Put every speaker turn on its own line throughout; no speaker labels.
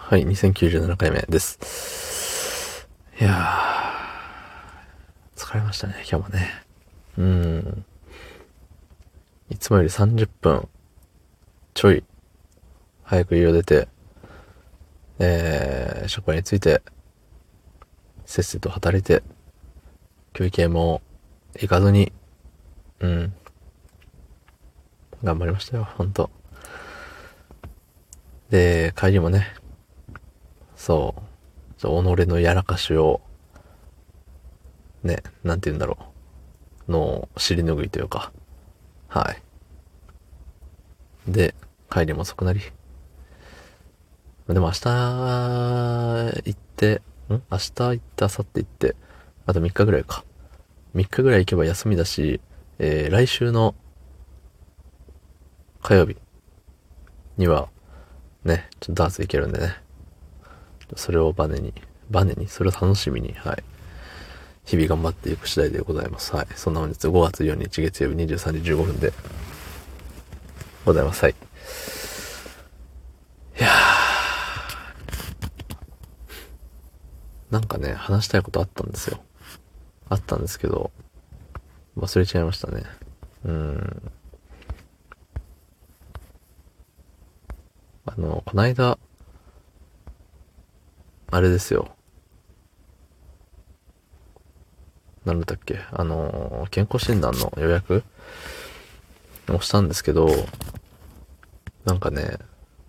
はい、2097回目です。いやー、疲れましたね、今日もね。いつもより30分ちょい早く家を出て、職場について、せっせと働いて、休憩も行かずに、うん、頑張りましたよ、ほんと。で、帰りもね、そう、己のやらかしを、ね、なんて言うんだろう、の尻拭いというか、はい。で、帰りも遅くなり、でも明日行って、明日行って、明後日行って、あと3日ぐらいか。3日ぐらい行けば休みだし、来週の火曜日には、ね、ちょっとダーツ行けるんでね。それをそれを楽しみに、はい。日々頑張っていく次第でございます。はい。そんな本日5月4日月曜日23時15分でございます。はい。いやー、なんかね、話したいことあったんですよ。あったんですけど、忘れちゃいましたね。こないだ、あれですよ。なんだっけ、健康診断の予約をしたんですけど、なんかね、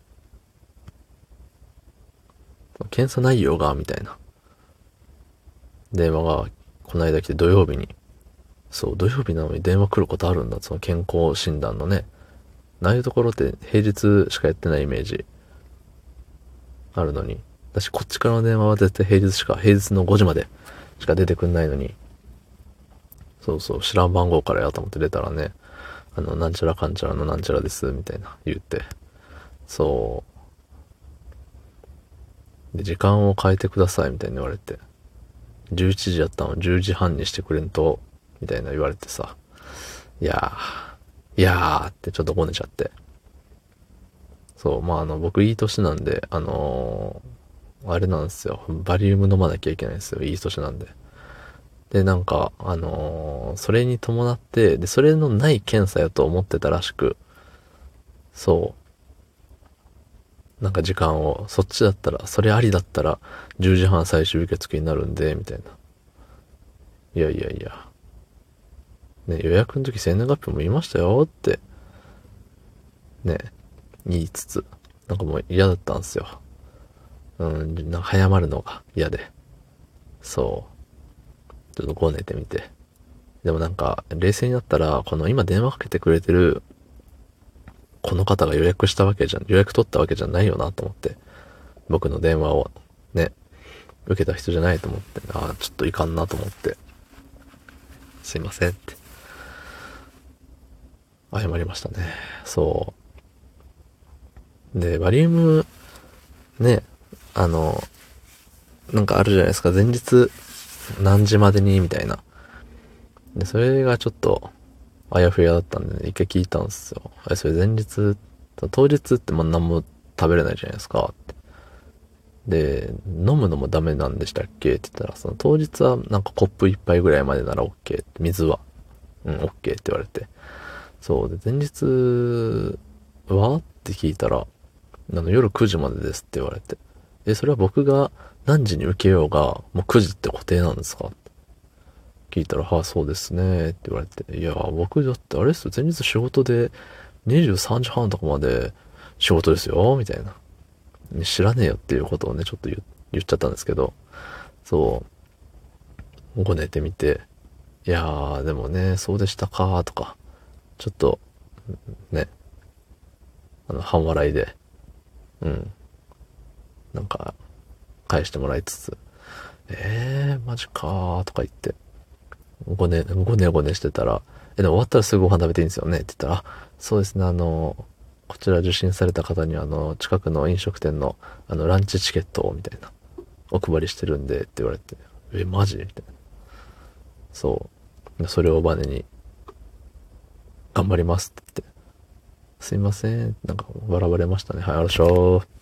検査内容が、みたいな電話がこの間来て土曜日に、そう、土曜日なのに電話来ることあるんだ、その健康診断のね。ああいうところって平日しかやってないイメージあるのに。私こっちからの電話は絶対平日の5時までしか出てくんないのに、そうそう、知らん番号からやと思って出たらね、なんちゃらかんちゃらのなんちゃらです、みたいな言って、そう。で、時間を変えてください、みたいに言われて。11時やったのを10時半にしてくれんと、みたいな言われてさ。いやーってちょっとごねちゃって。そう、僕いい年なんで、あれなんですよ。バリウム飲まなきゃいけないんですよ。いい年なんで。で、なんか、それに伴って、で、それのない検査やと思ってたらしく、そう、なんか時間を、そっちだったら、それありだったら、10時半最終受付になるんで、みたいな。いやいやいや、ね、予約の時生年月日も言いましたよって、ね、言いつつ、なんかもう嫌だったんですよ。なんか早まるのが嫌で。そう。ちょっとごねてみて。でもなんか、冷静になったら、この今電話かけてくれてる、この方が予約取ったわけじゃないよなと思って。僕の電話をね、受けた人じゃないと思って、ちょっといかんなと思って。すいませんって。謝りましたね。そう。で、バリウム、ね、あの、なんかあるじゃないですか。前日、何時までに、みたいな。で、それがちょっと、あやふやだったんでね、一回聞いたんですよ。それ前日、当日ってもう何も食べれないじゃないですか。で、飲むのもダメなんでしたっけって言ったら、その当日はなんかコップ一杯ぐらいまでなら OK。水は。OK って言われて。そう。で、前日はって聞いたら、夜9時までですって言われて。それは僕が何時に受けようが、もう9時って固定なんですかって聞いたら、はあ、そうですねって言われて。いや、僕だってあれっすよ、前日仕事で23時半とかまで仕事ですよ、みたいな。知らねえよっていうことをね、ちょっと言っちゃったんですけど、そう、ごねてみて、いやー、でもね、そうでしたかとか、ちょっと、ね、半笑いで、うん、なんか、返してもらいつつ、マジかーとか言って、ごねしてたら、でも終わったらすぐご飯食べていいんですよねって言ったら、そうですね、こちら受診された方に近くの飲食店の、ランチチケットを、みたいな、お配りしてるんで、って言われて、マジみたいな。そう。それをバネに、頑張りますって言って、すいません、なんか笑われましたね。はい、あらしょー。